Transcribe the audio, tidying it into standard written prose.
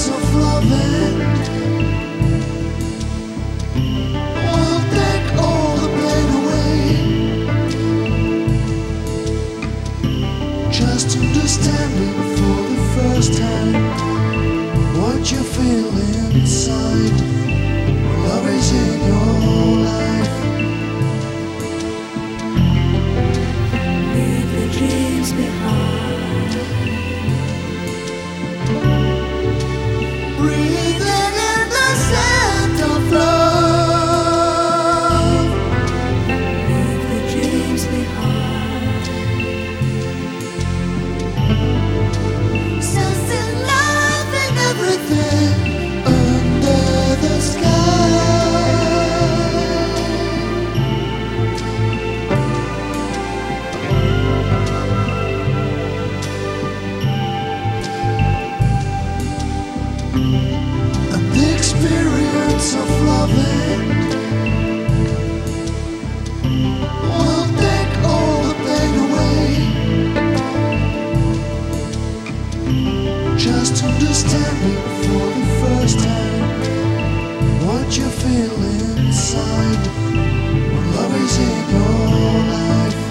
experience of loving will take all the pain away. Just understanding for the first time what you feel inside when love is in your life. Leave the dreams behind. Breathing in the scent of love. Leave the dreams behind. Sensing love in everything under the sky. And the experience of loving will take all the pain away. Just understanding for the first time what you feel inside when love is in your life.